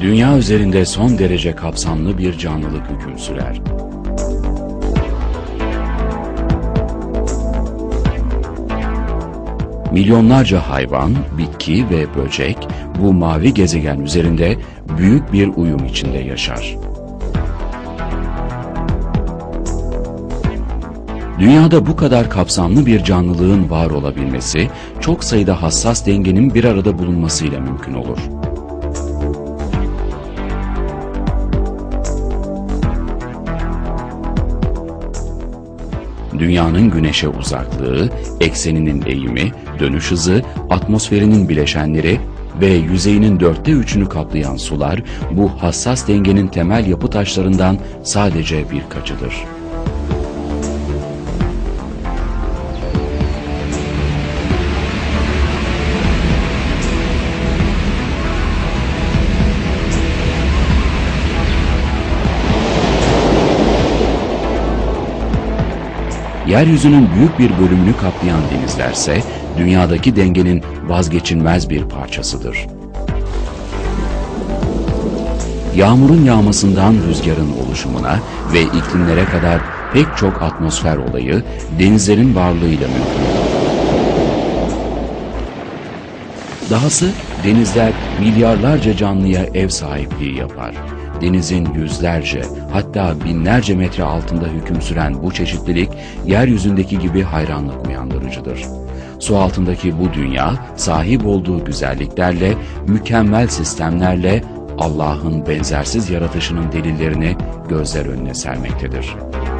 Dünya üzerinde son derece kapsamlı bir canlılık hüküm sürer. Milyonlarca hayvan, bitki ve böcek bu mavi gezegen üzerinde büyük bir uyum içinde yaşar. Dünyada bu kadar kapsamlı bir canlılığın var olabilmesi, çok sayıda hassas dengenin bir arada bulunmasıyla mümkün olur. Dünyanın Güneş'e uzaklığı, ekseninin eğimi, dönüş hızı, atmosferinin bileşenleri ve yüzeyinin 3/4'ünü kaplayan sular, bu hassas dengenin temel yapı taşlarından sadece birkaçıdır. Yeryüzünün büyük bir bölümünü kaplayan denizlerse, dünyadaki dengenin vazgeçilmez bir parçasıdır. Yağmurun yağmasından rüzgarın oluşumuna ve iklimlere kadar pek çok atmosfer olayı denizlerin varlığıyla mümkün. Dahası denizler milyarlarca canlıya ev sahipliği yapar. Denizin yüzlerce, hatta binlerce metre altında hüküm süren bu çeşitlilik, yeryüzündeki gibi hayranlık uyandırıcıdır. Su altındaki bu dünya, sahip olduğu güzelliklerle, mükemmel sistemlerle, Allah'ın benzersiz yaratışının delillerini gözler önüne sermektedir.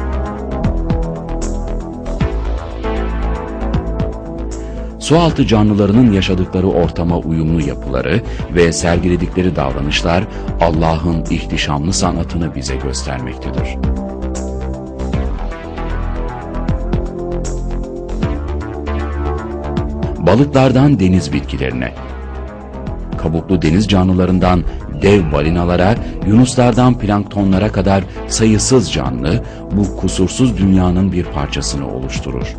Sualtı canlılarının yaşadıkları ortama uyumlu yapıları ve sergiledikleri davranışlar Allah'ın ihtişamlı sanatını bize göstermektedir. Balıklardan deniz bitkilerine, kabuklu deniz canlılarından dev balinalara, yunuslardan planktonlara kadar sayısız canlı bu kusursuz dünyanın bir parçasını oluşturur.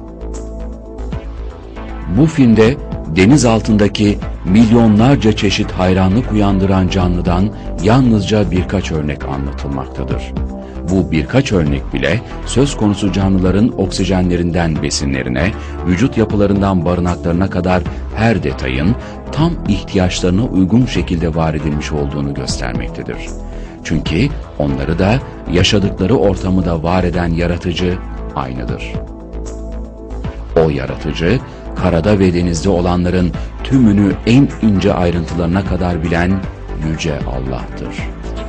Bu filmde deniz altındaki milyonlarca çeşit hayranlık uyandıran canlıdan yalnızca birkaç örnek anlatılmaktadır. Bu birkaç örnek bile söz konusu canlıların oksijenlerinden besinlerine, vücut yapılarından barınaklarına kadar her detayın tam ihtiyaçlarına uygun şekilde var edilmiş olduğunu göstermektedir. Çünkü onları da yaşadıkları ortamı da var eden yaratıcı aynıdır. O yaratıcı, karada ve denizde olanların tümünü en ince ayrıntılarına kadar bilen Yüce Allah'tır.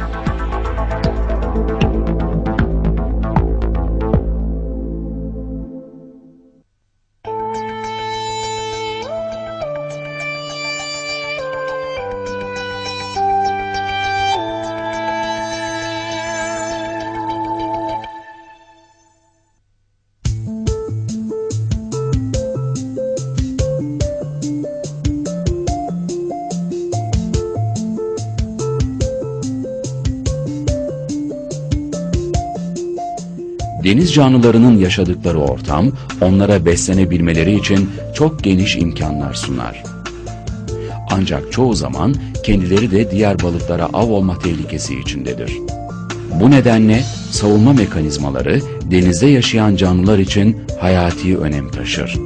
Deniz canlılarının yaşadıkları ortam, onlara beslenebilmeleri için çok geniş imkanlar sunar. Ancak çoğu zaman kendileri de diğer balıklara av olma tehlikesi içindedir. Bu nedenle savunma mekanizmaları denizde yaşayan canlılar için hayati önem taşır.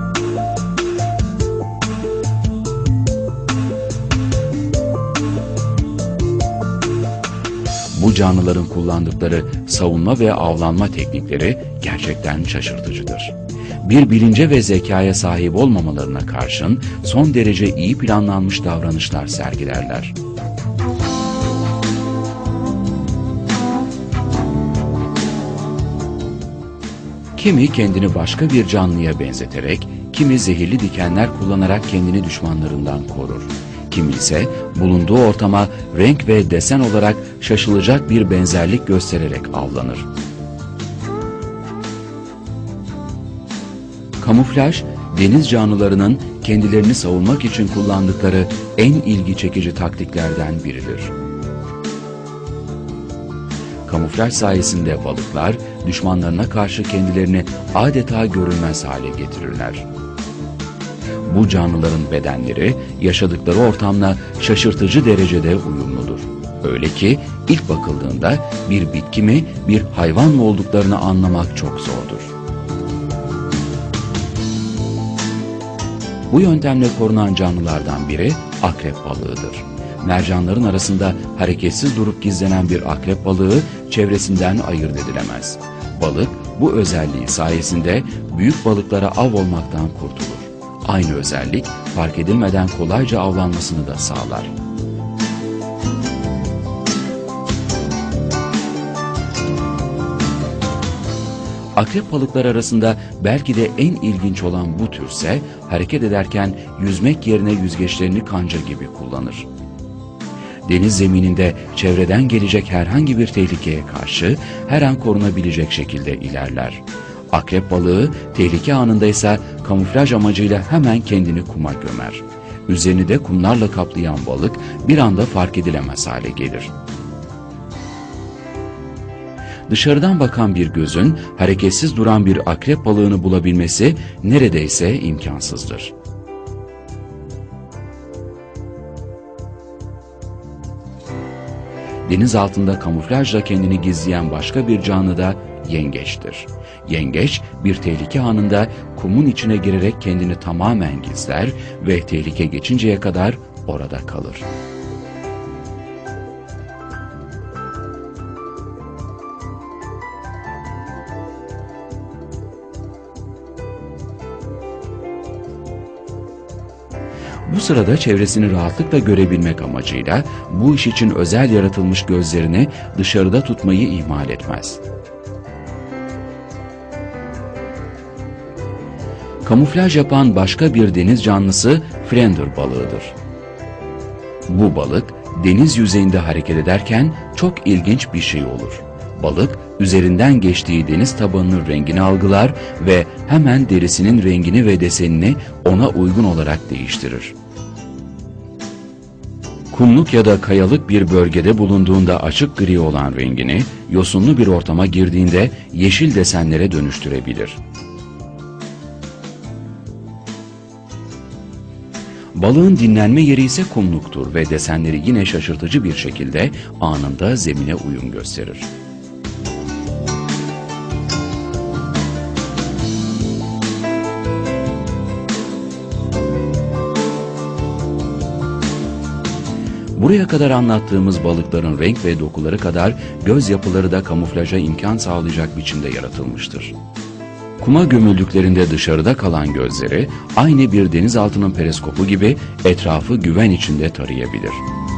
Bu canlıların kullandıkları savunma ve avlanma teknikleri gerçekten şaşırtıcıdır. Bir bilince ve zekaya sahip olmamalarına karşın son derece iyi planlanmış davranışlar sergilerler. Kimi kendini başka bir canlıya benzeterek, kimi zehirli dikenler kullanarak kendini düşmanlarından korur. Kimi ise bulunduğu ortama renk ve desen olarak şaşılacak bir benzerlik göstererek avlanır. Kamuflaj, deniz canlılarının kendilerini savunmak için kullandıkları en ilgi çekici taktiklerden biridir. Kamuflaj sayesinde balıklar, düşmanlarına karşı kendilerini adeta görünmez hale getirirler. Bu canlıların bedenleri yaşadıkları ortamla şaşırtıcı derecede uyumludur. Öyle ki ilk bakıldığında bir bitki mi, bir hayvan mı olduklarını anlamak çok zordur. Bu yöntemle korunan canlılardan biri akrep balığıdır. Mercanların arasında hareketsiz durup gizlenen bir akrep balığı çevresinden ayırt edilemez. Balık bu özelliği sayesinde büyük balıklara av olmaktan kurtulur. Aynı özellik fark edilmeden kolayca avlanmasını da sağlar. Akrep balıkları arasında belki de en ilginç olan bu türse hareket ederken yüzmek yerine yüzgeçlerini kanca gibi kullanır. Deniz zemininde çevreden gelecek herhangi bir tehlikeye karşı her an korunabilecek şekilde ilerler. Akrep balığı tehlike anında ise kamuflaj amacıyla hemen kendini kuma gömer. Üzerini de kumlarla kaplayan balık bir anda fark edilemez hale gelir. Dışarıdan bakan bir gözün hareketsiz duran bir akrep balığını bulabilmesi neredeyse imkansızdır. Deniz altında kamuflajla kendini gizleyen başka bir canlı da yengeçtir. Yengeç bir tehlike anında kumun içine girerek kendini tamamen gizler ve tehlike geçinceye kadar orada kalır. Bu sırada çevresini rahatlıkla görebilmek amacıyla bu iş için özel yaratılmış gözlerini dışarıda tutmayı ihmal etmez. Kamuflaj yapan başka bir deniz canlısı flounder balığıdır. Bu balık deniz yüzeyinde hareket ederken çok ilginç bir şey olur. Balık üzerinden geçtiği deniz tabanının rengini algılar ve hemen derisinin rengini ve desenini ona uygun olarak değiştirir. Kumluk ya da kayalık bir bölgede bulunduğunda açık gri olan rengini, yosunlu bir ortama girdiğinde yeşil desenlere dönüştürebilir. Balığın dinlenme yeri ise kumluktur ve desenleri yine şaşırtıcı bir şekilde anında zemine uyum gösterir. Buraya kadar anlattığımız balıkların renk ve dokuları kadar göz yapıları da kamuflaja imkan sağlayacak biçimde yaratılmıştır. Kuma gömüldüklerinde dışarıda kalan gözleri aynı bir denizaltının periskopu gibi etrafı güven içinde tarayabilir.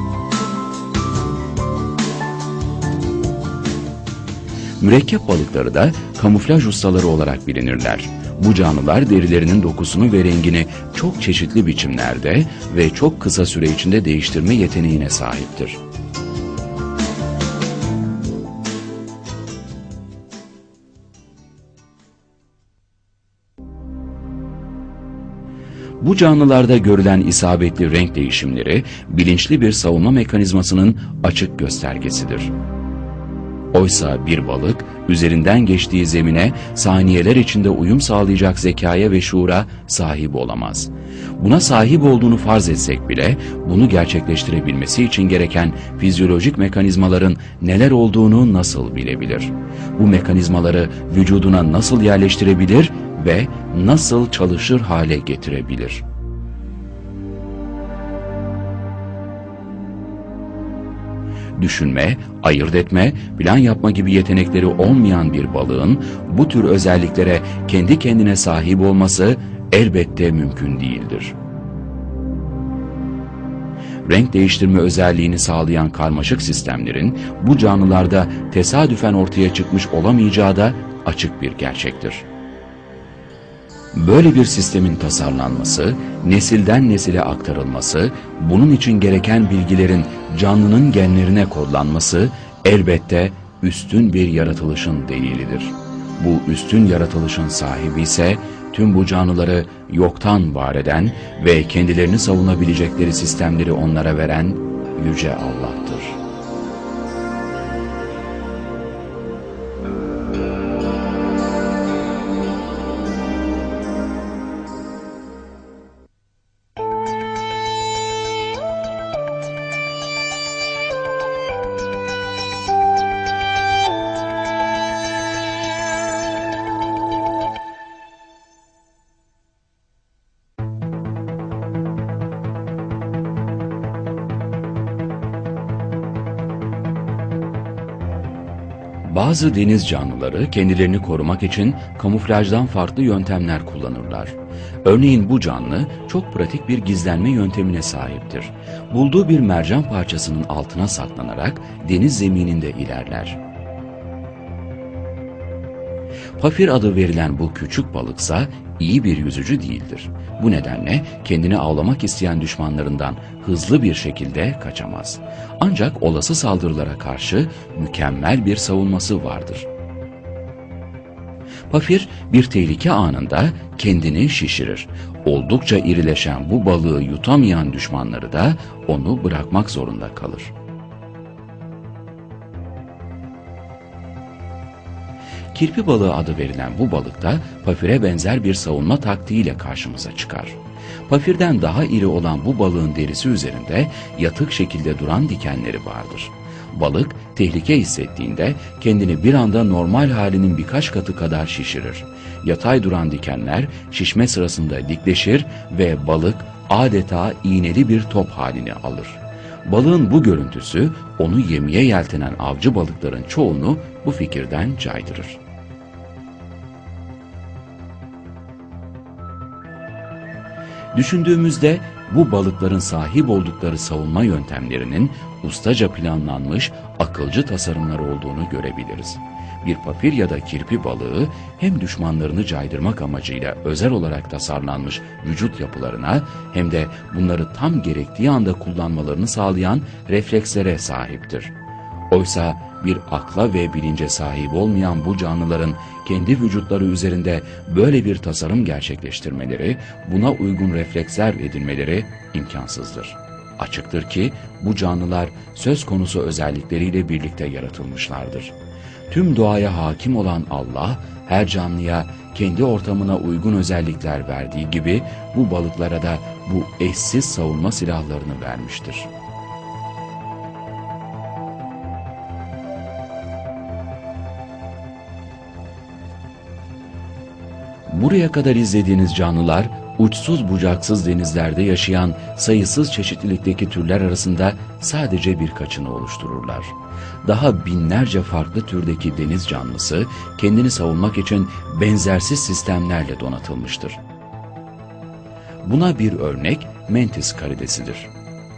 Mürekkep balıkları da kamuflaj ustaları olarak bilinirler. Bu canlılar derilerinin dokusunu ve rengini çok çeşitli biçimlerde ve çok kısa süre içinde değiştirme yeteneğine sahiptir. Bu canlılarda görülen isabetli renk değişimleri bilinçli bir savunma mekanizmasının açık göstergesidir. Oysa bir balık üzerinden geçtiği zemine saniyeler içinde uyum sağlayacak zekaya ve şuura sahip olamaz. Buna sahip olduğunu farz etsek bile bunu gerçekleştirebilmesi için gereken fizyolojik mekanizmaların neler olduğunu nasıl bilebilir? Bu mekanizmaları vücuduna nasıl yerleştirebilir ve nasıl çalışır hale getirebilir? Düşünme, ayırt etme, plan yapma gibi yetenekleri olmayan bir balığın bu tür özelliklere kendi kendine sahip olması elbette mümkün değildir. Renk değiştirme özelliğini sağlayan karmaşık sistemlerin bu canlılarda tesadüfen ortaya çıkmış olamayacağı da açık bir gerçektir. Böyle bir sistemin tasarlanması, nesilden nesile aktarılması, bunun için gereken bilgilerin canlının genlerine kodlanması elbette üstün bir yaratılışın delilidir. Bu üstün yaratılışın sahibi ise tüm bu canlıları yoktan var eden ve kendilerini savunabilecekleri sistemleri onlara veren Yüce Allah'tır. Bazı deniz canlıları kendilerini korumak için kamuflajdan farklı yöntemler kullanırlar. Örneğin bu canlı çok pratik bir gizlenme yöntemine sahiptir. Bulduğu bir mercan parçasının altına saklanarak deniz zemininde ilerler. Pafir adı verilen bu küçük balıksa iyi bir yüzücü değildir. Bu nedenle kendini avlamak isteyen düşmanlarından hızlı bir şekilde kaçamaz. Ancak olası saldırılara karşı mükemmel bir savunması vardır. Pafir bir tehlike anında kendini şişirir. Oldukça irileşen bu balığı yutamayan düşmanları da onu bırakmak zorunda kalır. Kirpi balığı adı verilen bu balık da pafire benzer bir savunma taktiğiyle karşımıza çıkar. Pafirden daha iri olan bu balığın derisi üzerinde yatık şekilde duran dikenleri vardır. Balık tehlike hissettiğinde kendini bir anda normal halinin birkaç katı kadar şişirir. Yatay duran dikenler şişme sırasında dikleşir ve balık adeta iğneli bir top halini alır. Balığın bu görüntüsü onu yemeye yeltenen avcı balıkların çoğunu bu fikirden caydırır. Düşündüğümüzde bu balıkların sahip oldukları savunma yöntemlerinin ustaca planlanmış, akılcı tasarımlar olduğunu görebiliriz. Bir pafir ya da kirpi balığı hem düşmanlarını caydırmak amacıyla özel olarak tasarlanmış vücut yapılarına hem de bunları tam gerektiği anda kullanmalarını sağlayan reflekslere sahiptir. Oysa bir akla ve bilince sahip olmayan bu canlıların kendi vücutları üzerinde böyle bir tasarım gerçekleştirmeleri, buna uygun refleksler edinmeleri imkansızdır. Açıktır ki bu canlılar söz konusu özellikleriyle birlikte yaratılmışlardır. Tüm doğaya hakim olan Allah, her canlıya kendi ortamına uygun özellikler verdiği gibi bu balıklara da bu eşsiz savunma silahlarını vermiştir. Buraya kadar izlediğiniz canlılar, uçsuz bucaksız denizlerde yaşayan sayısız çeşitlilikteki türler arasında sadece birkaçını oluştururlar. Daha binlerce farklı türdeki deniz canlısı, kendini savunmak için benzersiz sistemlerle donatılmıştır. Buna bir örnek Mantis karidesidir.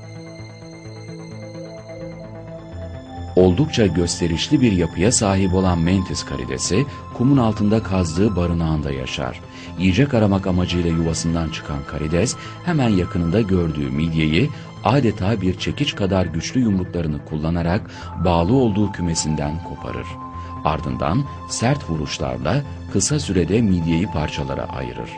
Oldukça gösterişli bir yapıya sahip olan Mantis karidesi, kumun altında kazdığı barınağında yaşar. Yiyecek aramak amacıyla yuvasından çıkan karides, hemen yakınında gördüğü midyeyi adeta bir çekiç kadar güçlü yumruklarını kullanarak bağlı olduğu kümesinden koparır. Ardından sert vuruşlarla kısa sürede midyeyi parçalara ayırır.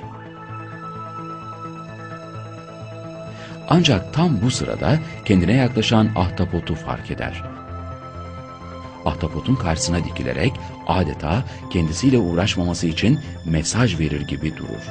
Ancak tam bu sırada kendine yaklaşan ahtapotu fark eder. Ahtapotun karşısına dikilerek adeta kendisiyle uğraşmaması için mesaj verir gibi durur.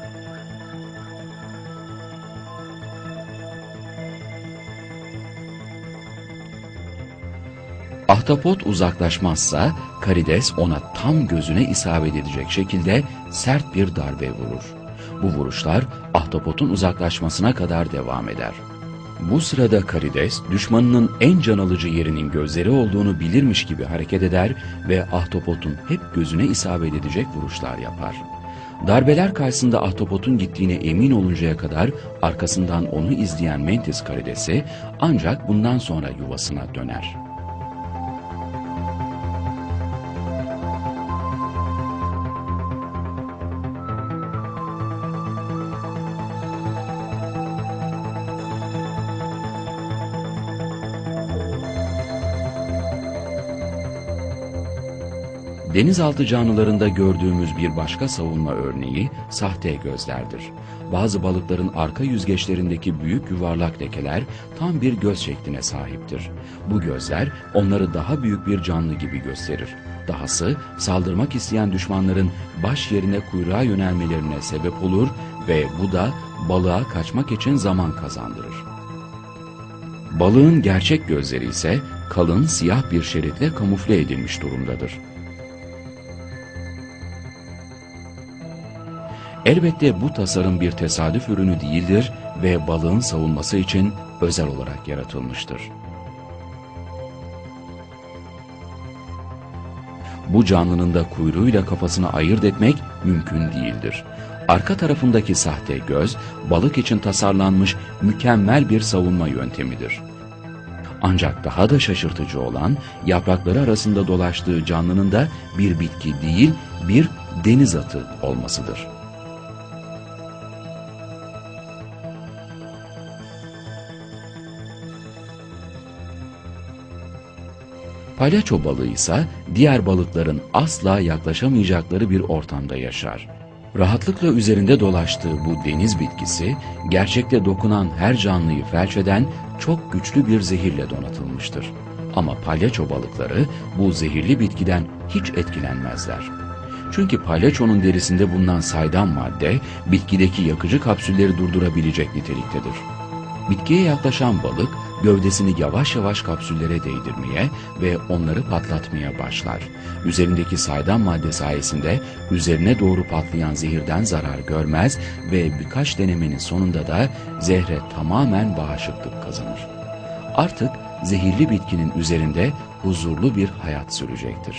Ahtapot uzaklaşmazsa karides ona tam gözüne isabet edecek şekilde sert bir darbe vurur. Bu vuruşlar ahtapotun uzaklaşmasına kadar devam eder. Bu sırada karides, düşmanının en can alıcı yerinin gözleri olduğunu bilirmiş gibi hareket eder ve ahtapotun hep gözüne isabet edecek vuruşlar yapar. Darbeler karşısında ahtapotun gittiğine emin oluncaya kadar arkasından onu izleyen Mantis karidesi ancak bundan sonra yuvasına döner. Denizaltı canlılarında gördüğümüz bir başka savunma örneği sahte gözlerdir. Bazı balıkların arka yüzgeçlerindeki büyük yuvarlak lekeler tam bir göz şekline sahiptir. Bu gözler onları daha büyük bir canlı gibi gösterir. Dahası saldırmak isteyen düşmanların baş yerine kuyruğa yönelmelerine sebep olur ve bu da balığa kaçmak için zaman kazandırır. Balığın gerçek gözleri ise kalın siyah bir şeritle kamufle edilmiş durumdadır. Elbette bu tasarım bir tesadüf ürünü değildir ve balığın savunması için özel olarak yaratılmıştır. Bu canlının da kuyruğuyla kafasını ayırt etmek mümkün değildir. Arka tarafındaki sahte göz, balık için tasarlanmış mükemmel bir savunma yöntemidir. Ancak daha da şaşırtıcı olan, yaprakları arasında dolaştığı canlının da bir bitki değil, bir deniz atı olmasıdır. Palyaço balığı ise diğer balıkların asla yaklaşamayacakları bir ortamda yaşar. Rahatlıkla üzerinde dolaştığı bu deniz bitkisi, gerçekte dokunan her canlıyı felç eden çok güçlü bir zehirle donatılmıştır. Ama palyaço balıkları bu zehirli bitkiden hiç etkilenmezler. Çünkü palyaçonun derisinde bulunan saydam madde, bitkideki yakıcı kapsülleri durdurabilecek niteliktedir. Bitkiye yaklaşan balık, gövdesini yavaş yavaş kapsüllere değdirmeye ve onları patlatmaya başlar. Üzerindeki saydam madde sayesinde üzerine doğru patlayan zehirden zarar görmez ve birkaç denemenin sonunda da zehre tamamen bağışıklık kazanır. Artık zehirli bitkinin üzerinde huzurlu bir hayat sürecektir.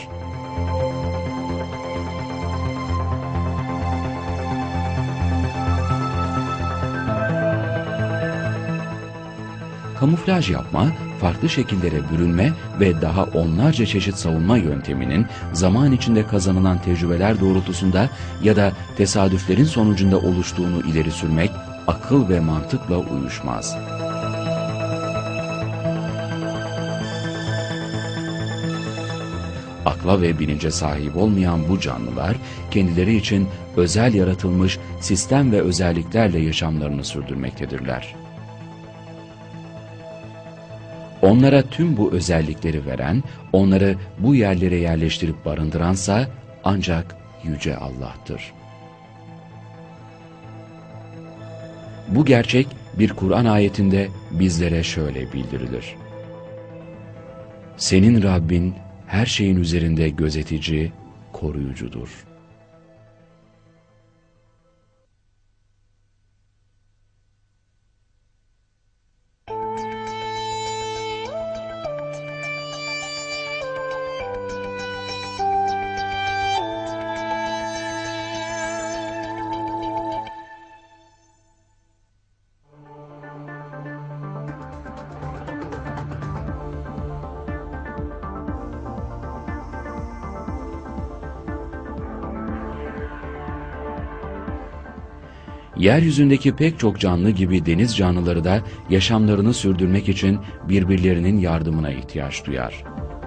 Kamuflaj yapma, farklı şekillere bürünme ve daha onlarca çeşit savunma yönteminin zaman içinde kazanılan tecrübeler doğrultusunda ya da tesadüflerin sonucunda oluştuğunu ileri sürmek akıl ve mantıkla uyuşmaz. Akla ve bilince sahip olmayan bu canlılar, kendileri için özel yaratılmış sistem ve özelliklerle yaşamlarını sürdürmektedirler. Onlara tüm bu özellikleri veren, onları bu yerlere yerleştirip barındıransa ancak Yüce Allah'tır. Bu gerçek bir Kur'an ayetinde bizlere şöyle bildirilir. Senin Rabbin her şeyin üzerinde gözetici, koruyucudur. Yeryüzündeki pek çok canlı gibi deniz canlıları da yaşamlarını sürdürmek için birbirlerinin yardımına ihtiyaç duyar.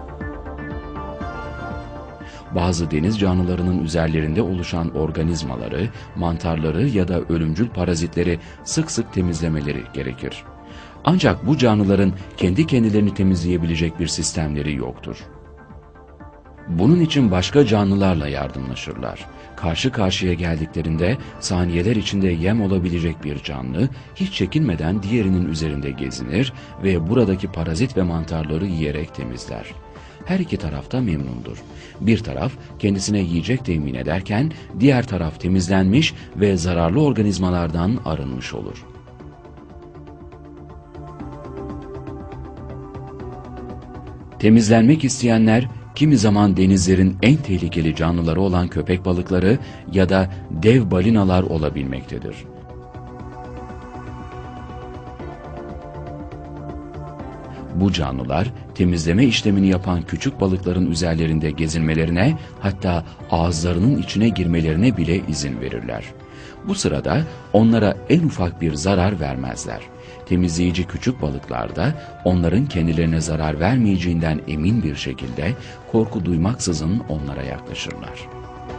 Bazı deniz canlılarının üzerlerinde oluşan organizmaları, mantarları ya da ölümcül parazitleri sık sık temizlemeleri gerekir. Ancak bu canlıların kendi kendilerini temizleyebilecek bir sistemleri yoktur. Bunun için başka canlılarla yardımlaşırlar. Karşı karşıya geldiklerinde saniyeler içinde yem olabilecek bir canlı hiç çekinmeden diğerinin üzerinde gezinir ve buradaki parazit ve mantarları yiyerek temizler. Her iki taraf da memnundur. Bir taraf kendisine yiyecek temin ederken diğer taraf temizlenmiş ve zararlı organizmalardan arınmış olur. Temizlenmek isteyenler kimi zaman denizlerin en tehlikeli canlıları olan köpek balıkları ya da dev balinalar olabilmektedir. Bu canlılar temizleme işlemini yapan küçük balıkların üzerlerinde gezinmelerine, hatta ağızlarının içine girmelerine bile izin verirler. Bu sırada onlara en ufak bir zarar vermezler. Temizleyici küçük balıklar da onların kendilerine zarar vermeyeceğinden emin bir şekilde korku duymaksızın onlara yaklaşırlar.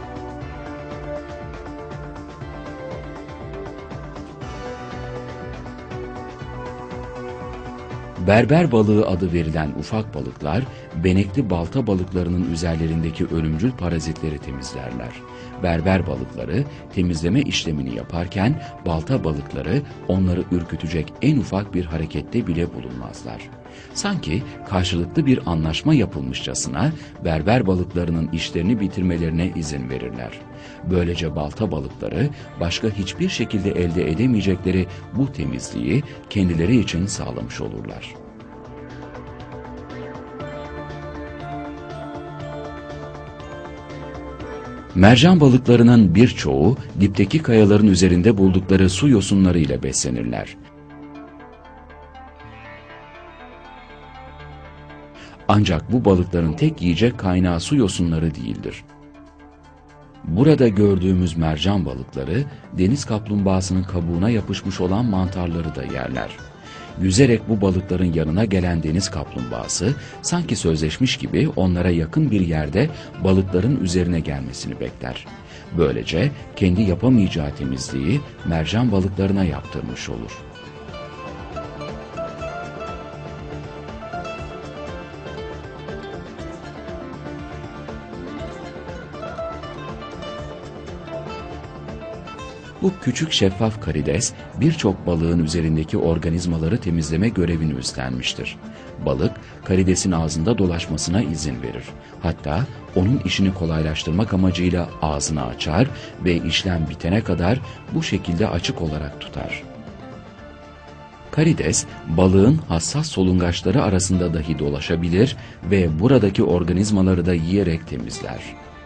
Berber balığı adı verilen ufak balıklar, benekli balta balıklarının üzerlerindeki ölümcül parazitleri temizlerler. Berber balıkları temizleme işlemini yaparken balta balıkları onları ürkütecek en ufak bir harekette bile bulunmazlar. Sanki karşılıklı bir anlaşma yapılmışçasına berber balıklarının işlerini bitirmelerine izin verirler. Böylece balta balıkları başka hiçbir şekilde elde edemeyecekleri bu temizliği kendileri için sağlamış olurlar. Mercan balıklarının birçoğu dipteki kayaların üzerinde buldukları su yosunları ile beslenirler. Ancak bu balıkların tek yiyecek kaynağı su yosunları değildir. Burada gördüğümüz mercan balıkları deniz kaplumbağasının kabuğuna yapışmış olan mantarları da yerler. Yüzerek bu balıkların yanına gelen deniz kaplumbağası sanki sözleşmiş gibi onlara yakın bir yerde balıkların üzerine gelmesini bekler. Böylece kendi yapamayacağı temizliği mercan balıklarına yaptırmış olur. Bu küçük şeffaf karides birçok balığın üzerindeki organizmaları temizleme görevini üstlenmiştir. Balık karidesin ağzında dolaşmasına izin verir. Hatta onun işini kolaylaştırmak amacıyla ağzını açar ve işlem bitene kadar bu şekilde açık olarak tutar. Karides, balığın hassas solungaçları arasında dahi dolaşabilir ve buradaki organizmaları da yiyerek temizler.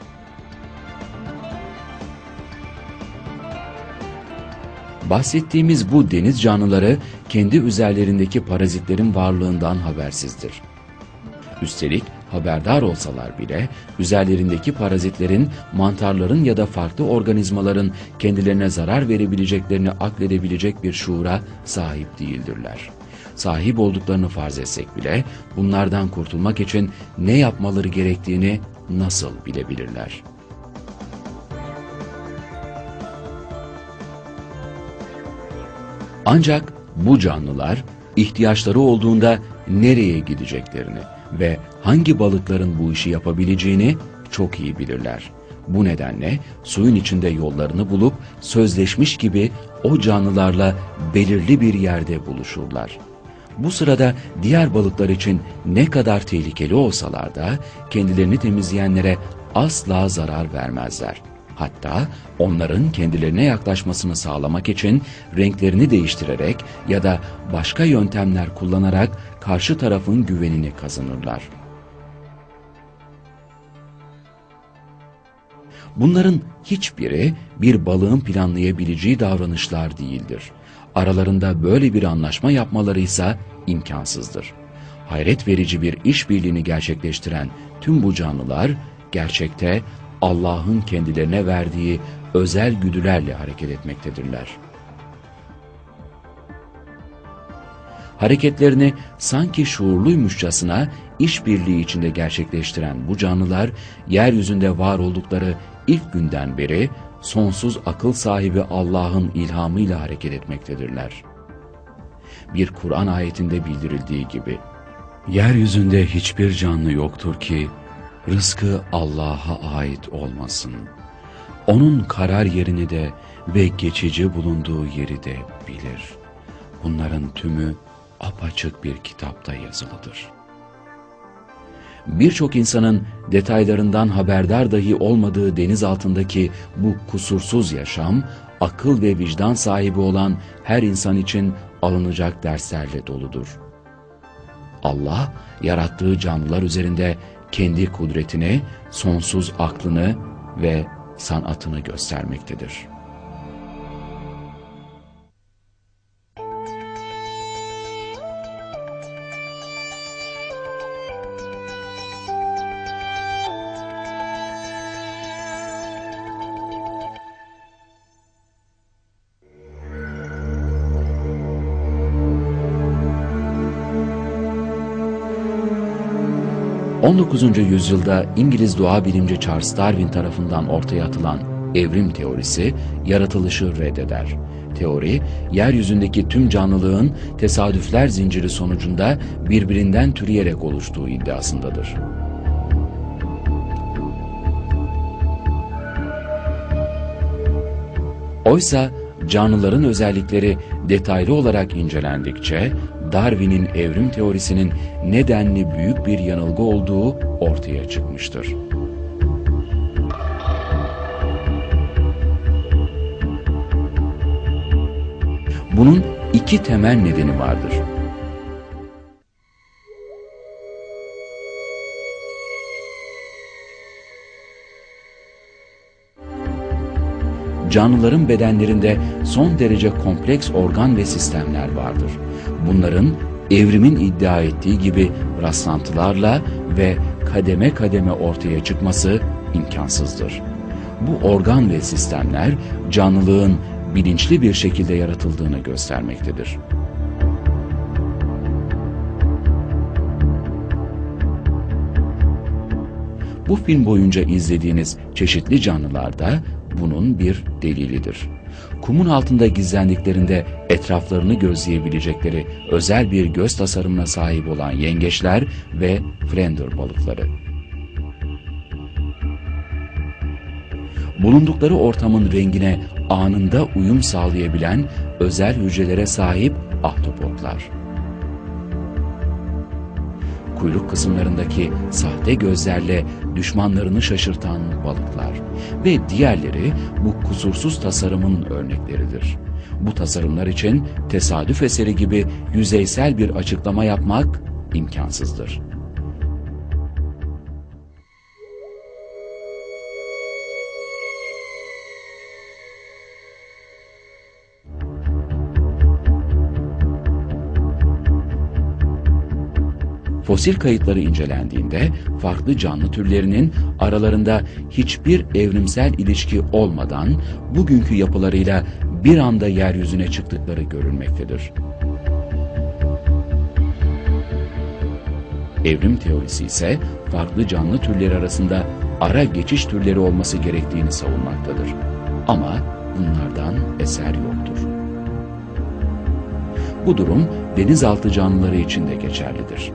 Bahsettiğimiz bu deniz canlıları kendi üzerlerindeki parazitlerin varlığından habersizdir. Üstelik haberdar olsalar bile üzerlerindeki parazitlerin, mantarların ya da farklı organizmaların kendilerine zarar verebileceklerini akledebilecek bir şuura sahip değildirler. Sahip olduklarını farz etsek bile bunlardan kurtulmak için ne yapmaları gerektiğini nasıl bilebilirler? Ancak bu canlılar ihtiyaçları olduğunda nereye gideceklerini ve hangi balıkların bu işi yapabileceğini çok iyi bilirler. Bu nedenle suyun içinde yollarını bulup sözleşmiş gibi o canlılarla belirli bir yerde buluşurlar. Bu sırada diğer balıklar için ne kadar tehlikeli olsalar da kendilerini temizleyenlere asla zarar vermezler. Hatta onların kendilerine yaklaşmasını sağlamak için renklerini değiştirerek ya da başka yöntemler kullanarak karşı tarafın güvenini kazanırlar. Bunların hiçbiri bir balığın planlayabileceği davranışlar değildir. Aralarında böyle bir anlaşma yapmaları ise imkansızdır. Hayret verici bir işbirliğini gerçekleştiren tüm bu canlılar gerçekte Allah'ın kendilerine verdiği özel güdülerle hareket etmektedirler. Hareketlerini sanki şuurluymuşçasına işbirliği içinde gerçekleştiren bu canlılar, yeryüzünde var oldukları ilk günden beri sonsuz akıl sahibi Allah'ın ilhamıyla hareket etmektedirler. Bir Kur'an ayetinde bildirildiği gibi, yeryüzünde hiçbir canlı yoktur ki, rızkı Allah'a ait olmasın. Onun karar yerini de ve geçici bulunduğu yeri de bilir. Bunların tümü apaçık bir kitapta yazılıdır. Birçok insanın detaylarından haberdar dahi olmadığı deniz altındaki bu kusursuz yaşam, akıl ve vicdan sahibi olan her insan için alınacak derslerle doludur. Allah, yarattığı canlılar üzerinde kendi kudretini, sonsuz aklını ve sanatını göstermektedir. ...19. yüzyılda İngiliz doğa bilimci Charles Darwin tarafından ortaya atılan evrim teorisi yaratılışı reddeder. Teori, yeryüzündeki tüm canlılığın tesadüfler zinciri sonucunda birbirinden türeyerek oluştuğu iddiasındadır. Oysa canlıların özellikleri detaylı olarak incelendikçe Darwin'in evrim teorisinin nedenli büyük bir yanılgı olduğu ortaya çıkmıştır. Bunun iki temel nedeni vardır. canlıların bedenlerinde son derece kompleks organ ve sistemler vardır. Bunların evrimin iddia ettiği gibi rastlantılarla ve kademe kademe ortaya çıkması imkansızdır. Bu organ ve sistemler canlılığın bilinçli bir şekilde yaratıldığını göstermektedir. Bu film boyunca izlediğiniz çeşitli canlılar da bunun bir delilidir. Kumun altında gizlendiklerinde etraflarını gözleyebilecekleri özel bir göz tasarımına sahip olan yengeçler ve Friender balıkları. Bulundukları ortamın rengine anında uyum sağlayabilen özel hücrelere sahip ahtapotlar. Kuyruk kısımlarındaki sahte gözlerle düşmanlarını şaşırtan balıklar ve diğerleri bu kusursuz tasarımın örnekleridir. Bu tasarımlar için tesadüf eseri gibi yüzeysel bir açıklama yapmak imkansızdır. Fosil kayıtları incelendiğinde farklı canlı türlerinin aralarında hiçbir evrimsel ilişki olmadan bugünkü yapılarıyla bir anda yeryüzüne çıktıkları görülmektedir. Evrim teorisi ise farklı canlı türleri arasında ara geçiş türleri olması gerektiğini savunmaktadır. Ama bunlardan eser yoktur. Bu durum denizaltı canlıları için de geçerlidir.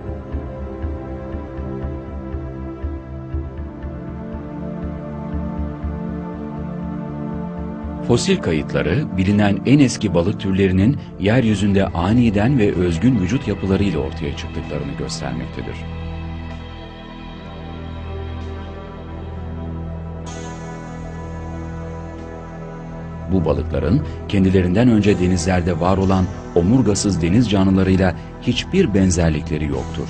Fosil kayıtları, bilinen en eski balık türlerinin yeryüzünde aniden ve özgün vücut yapılarıyla ortaya çıktıklarını göstermektedir. Bu balıkların kendilerinden önce denizlerde var olan omurgasız deniz canlılarıyla hiçbir benzerlikleri yoktur.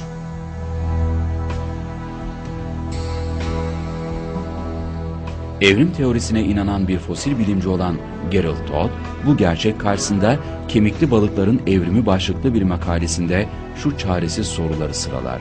Evrim teorisine inanan bir fosil bilimci olan Gerald Todd, bu gerçek karşısında kemikli balıkların evrimi başlıklı bir makalesinde şu çaresiz soruları sıralar.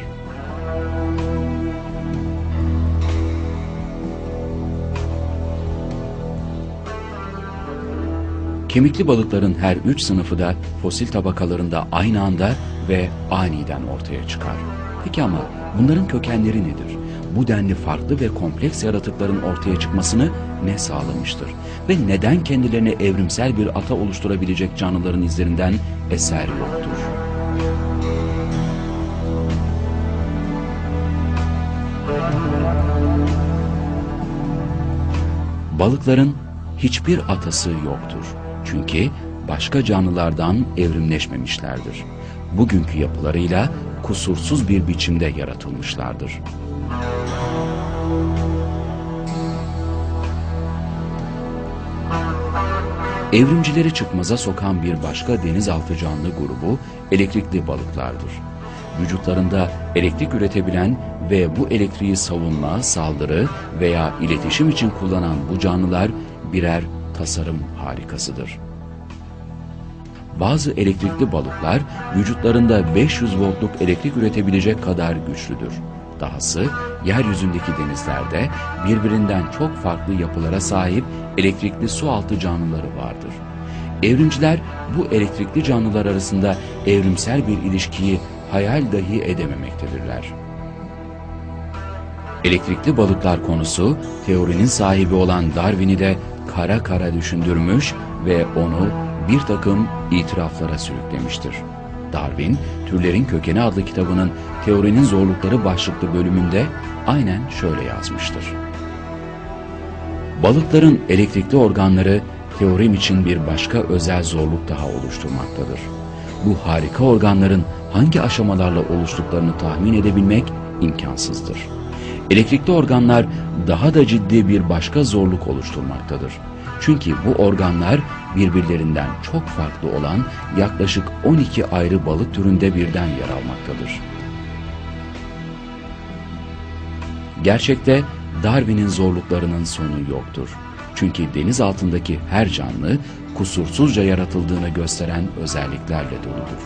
Kemikli balıkların her 3 sınıfı da fosil tabakalarında aynı anda ve aniden ortaya çıkar. Peki ama bunların kökenleri nedir? Bu denli farklı ve kompleks yaratıkların ortaya çıkmasını ne sağlamıştır? Ve neden kendilerine evrimsel bir ata oluşturabilecek canlıların izlerinden eser yoktur? Balıkların hiçbir atası yoktur. Çünkü başka canlılardan evrimleşmemişlerdir. Bugünkü yapılarıyla kusursuz bir biçimde yaratılmışlardır. Evrimcileri çıkmaza sokan bir başka denizaltı canlı grubu elektrikli balıklardır. Vücutlarında elektrik üretebilen ve bu elektriği savunma, saldırı veya iletişim için kullanan bu canlılar birer tasarım harikasıdır. Bazı elektrikli balıklar vücutlarında 500 voltluk elektrik üretebilecek kadar güçlüdür. Dahası yeryüzündeki denizlerde birbirinden çok farklı yapılara sahip elektrikli sualtı canlıları vardır. Evrimciler bu elektrikli canlılar arasında evrimsel bir ilişkiyi hayal dahi edememektedirler. Elektrikli balıklar konusu teorinin sahibi olan Darwin'i de kara kara düşündürmüş ve onu bir takım itiraflara sürüklemiştir. Darwin, Türlerin Kökeni adlı kitabının Teorinin Zorlukları başlıklı bölümünde aynen şöyle yazmıştır. Balıkların elektrikli organları teorim için bir başka özel zorluk daha oluşturmaktadır. Bu harika organların hangi aşamalarla oluştuklarını tahmin edebilmek imkansızdır. Elektrikli organlar daha da ciddi bir başka zorluk oluşturmaktadır. Çünkü bu organlar birbirlerinden çok farklı olan yaklaşık 12 ayrı balık türünde birden yer almaktadır. Gerçekte Darwin'in zorluklarının sonu yoktur. Çünkü deniz altındaki her canlı kusursuzca yaratıldığını gösteren özelliklerle doludur.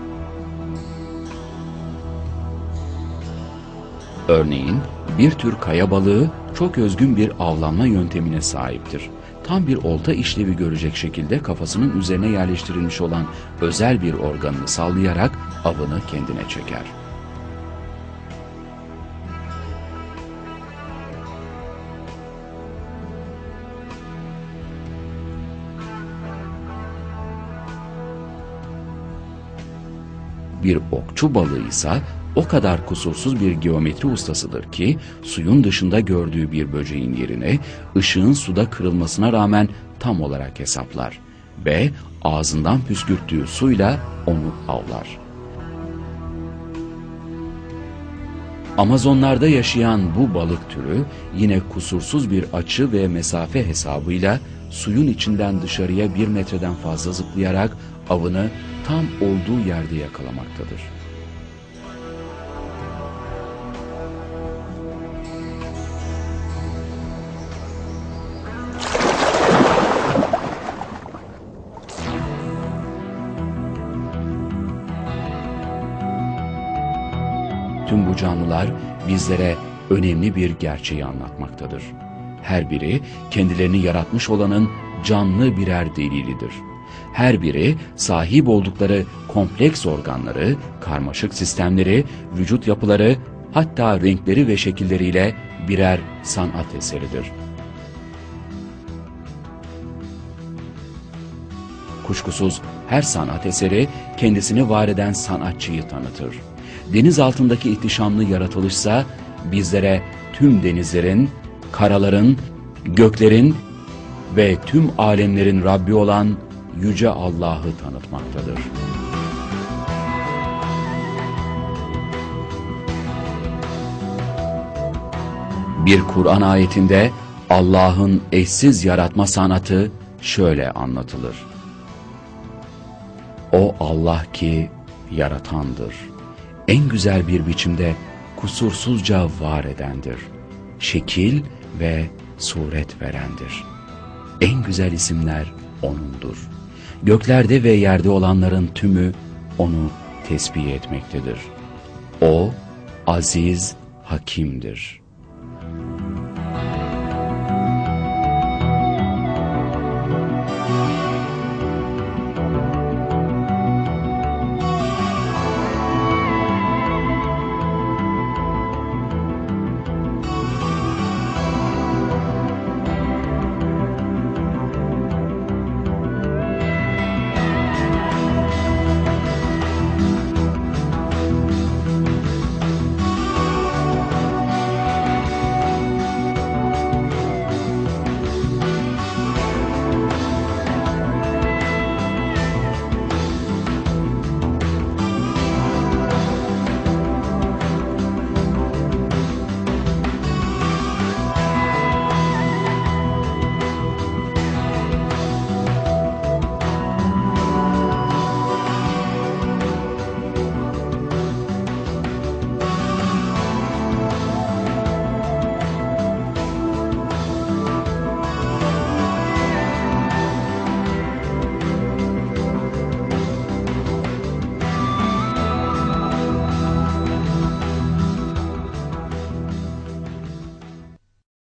Örneğin bir tür kaya balığı çok özgün bir avlanma yöntemine sahiptir. Tam bir olta işlevi görecek şekilde kafasının üzerine yerleştirilmiş olan özel bir organını sallayarak avını kendine çeker. Bir okçu balığı ise o kadar kusursuz bir geometri ustasıdır ki suyun dışında gördüğü bir böceğin yerini ışığın suda kırılmasına rağmen tam olarak hesaplar ve ağzından püskürttüğü suyla onu avlar. Amazonlarda yaşayan bu balık türü yine kusursuz bir açı ve mesafe hesabıyla suyun içinden dışarıya 1 metreden fazla zıplayarak avını tam olduğu yerde yakalamaktadır. Tüm bu canlılar bizlere önemli bir gerçeği anlatmaktadır. Her biri kendilerini yaratmış olanın canlı birer delilidir. Her biri sahip oldukları kompleks organları, karmaşık sistemleri, vücut yapıları, hatta renkleri ve şekilleriyle birer sanat eseridir. Kuşkusuz her sanat eseri kendisini var eden sanatçıyı tanıtır. Deniz altındaki ihtişamlı yaratılışsa bizlere tüm denizlerin, karaların, göklerin ve tüm alemlerin Rabbi olan Yüce Allah'ı tanıtmaktadır. Bir Kur'an ayetinde Allah'ın eşsiz yaratma sanatı şöyle anlatılır. O Allah ki yaratandır. En güzel bir biçimde kusursuzca var edendir. Şekil ve suret verendir. En güzel isimler O'nundur. Göklerde ve yerde olanların tümü O'nu tesbih etmektedir. O, aziz, hakimdir.